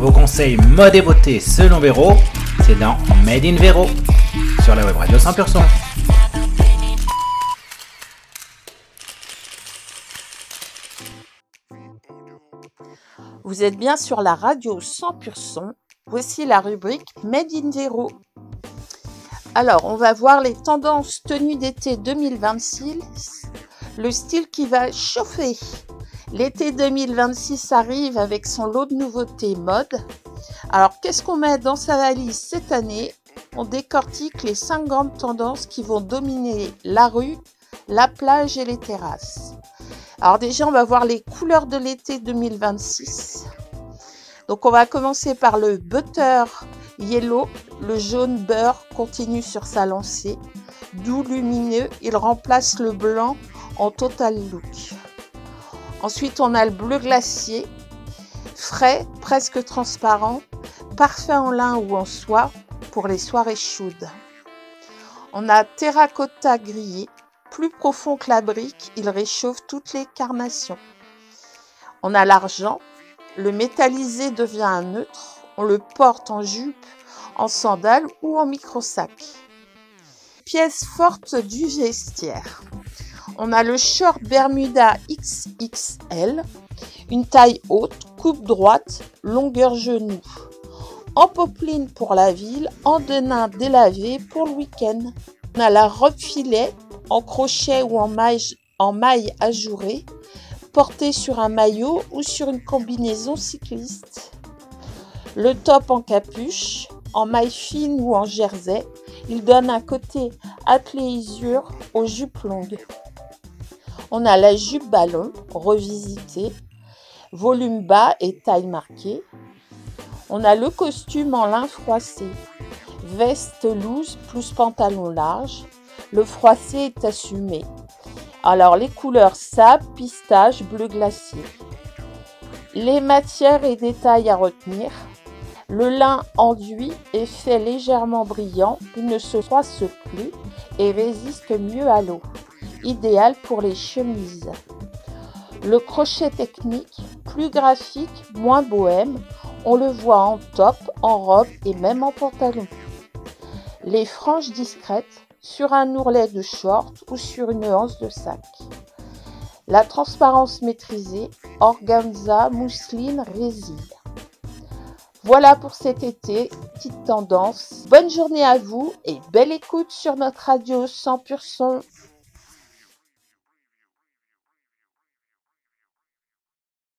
Vos conseils mode et beauté selon Véro, c'est dans Made in Véro, sur la web radio 100%. Vous êtes bien sur la radio 100%. Voici la rubrique Made in Véro. Alors, on va voir les tendances tenues d'été 2026, le style qui va chauffer. L'été 2026 arrive avec son lot de nouveautés mode. Alors, qu'est-ce qu'on met dans sa valise cette année ? On décortique les 5 grandes tendances qui vont dominer la rue, la plage et les terrasses. Alors déjà, on va voir les couleurs de l'été 2026. Donc, on va commencer par le Butter Yellow. Le jaune beurre continue sur sa lancée. Doux lumineux, il remplace le blanc en total look. Ensuite, on a le bleu glacier. Frais, presque transparent. Parfait en lin ou en soie pour les soirées chaudes. On a terracotta grillé. Plus profond que la brique, il réchauffe toutes les carnations. On a l'argent, le métallisé devient un neutre, on le porte en jupe, en sandales ou en micro-sac. Pièce forte du vestiaire. On a le short Bermuda XXL, une taille haute, coupe droite, longueur genou. En popeline pour la ville, en denim délavé pour le week-end. On a la robe filet, en crochet ou en maille ajourée, portée sur un maillot ou sur une combinaison cycliste. Le top en capuche, en maille fine ou en jersey, il donne un côté athléisure aux jupes longues. On a la jupe ballon, revisitée, volume bas et taille marquée. On a le costume en lin froissé, veste loose plus pantalon large. Le froissé est assumé. Alors, les couleurs sable, pistache, bleu glacier. Les matières et détails à retenir. Le lin enduit est fait légèrement brillant. Il ne se froisse plus et résiste mieux à l'eau. Idéal pour les chemises. Le crochet technique, plus graphique, moins bohème. On le voit en top, en robe et même en pantalon. Les franges discrètes, sur un ourlet de short ou sur une anse de sac. La transparence maîtrisée, organza, mousseline, résille. Voilà pour cet été, petite tendance. Bonne journée à vous et belle écoute sur notre radio 100%.